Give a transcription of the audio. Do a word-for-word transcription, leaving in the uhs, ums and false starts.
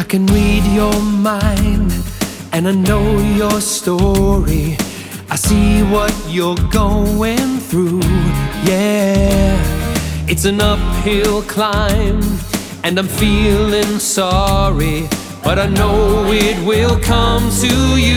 can read your mind, and I know your story. I see what you're going through, yeah. It's an uphill climb, and I'm feeling sorry, but I know it will come to you.